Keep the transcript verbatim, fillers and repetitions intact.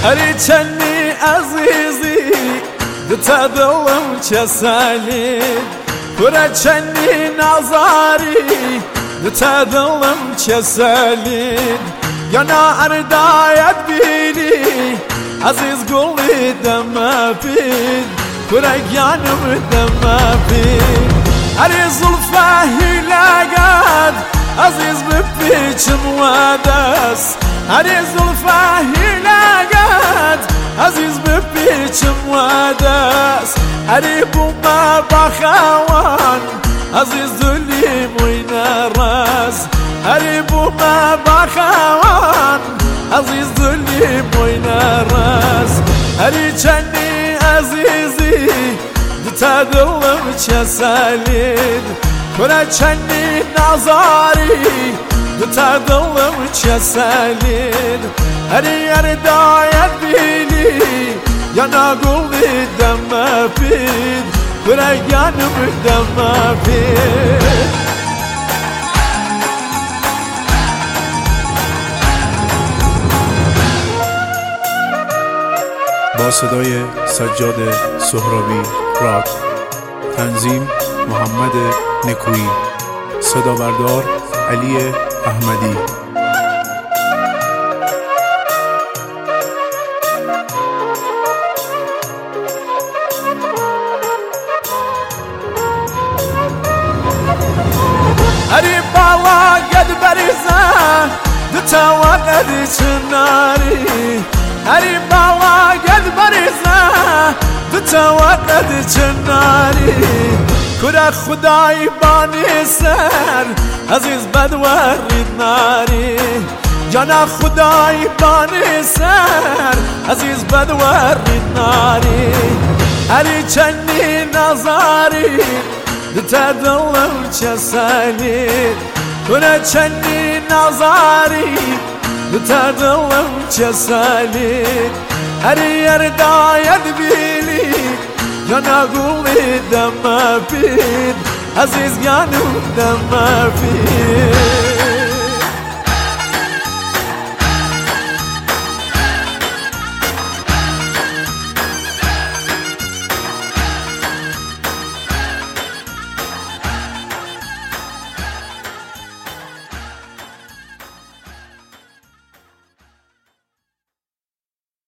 هەری چەندی ئەزیزی دتە دڵم چەسەلید کورە چەندی نازاری دتە دڵم چەسەلید یانا ئەردایەت بینی عزیز گوڵی دەمەپید کورە گیانم دەمەپید هەری زولفە هیلەگەت عزیز بپیچم وە دەست هەری زولفە هیلەگەت عزیز بپیچم وە دەست هەری بوومە بەخەوان عزیز دولی مووینە ڕاز هەری بوومە بەخەوان عزیز دولی مووینە ڕاز هەری چەندی ئەزیزی دتە دڵم چەسەلید کورە چەندی نازاری دتە دڵم چەسەلید هەری ئەردایەت بینی یانا گوڵی دەمەپید کورە گیانم دەمەپید با صدای سجاد سهرابی راد، تنظیم محمد نکویی، صدابردار علی احمدی. هەری باڵا گەد بەریزە دتەوە قەدی چناری هەری باڵا گەد بەریزە دتەوە قەدی چناری کورە خودای بانی سەر عزیز بەدوەڕید ناری جانا خودای بانی سەر عزیز بەدوەڕید ناری هەری چەندی نازاری دتە دڵم چەسەلید کورە چەندی نازاری دتە دڵم چەسەلید هەری ئەردایەت بینی یانا گوڵی دەمەپید عزیز گیانم دەمەپید